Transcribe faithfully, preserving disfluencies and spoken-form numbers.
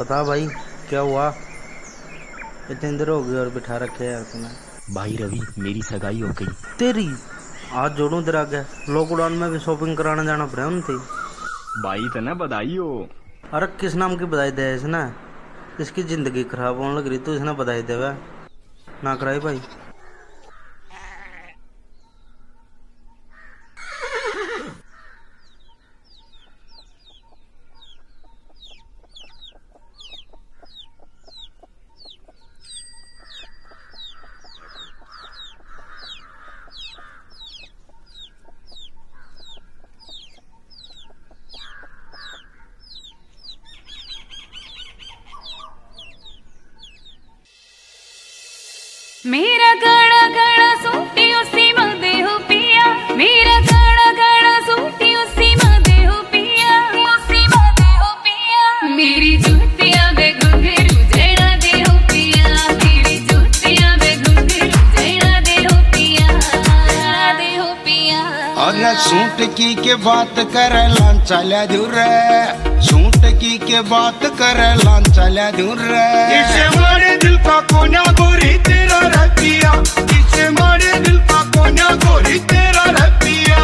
बता भाई क्या हुआ? इतने देर हो गई और बिठा रखे यार तूने। भाई रवि मेरी सगाई हो गई। तेरी? आज जोड़ू तेरा गया। लॉकडाउन में भी शॉपिंग कराने जाना पड़ा उन थी। भाई तना बधाई हो। अरे किस नाम की बधाई दे इसने? इसकी जिंदगी खराब होने लग रही तो इसने बधाई देवे ना कराई भाई। मेरा गड़ा गड़ा सूटी उसी मदे हो पिया, मेरा गड़ा गड़ा सूटी उसी मदे हो पिया, उसी मदे हो पिया। मेरी जूतियां बे घुंघरू जड़ा दे हो पिया, मेरी जूतियां बे घुंघरू जड़ा दे हो पिया, दे हो पिया। और सूट की के बात करे लांचाला दूर रे, सूट की के बात करे लांचाला दूर रे। इसे मारे दिल का कोना गोरी तेरा रतिया, इसे मारे दिल का कोना गोरी तेरा रतिया।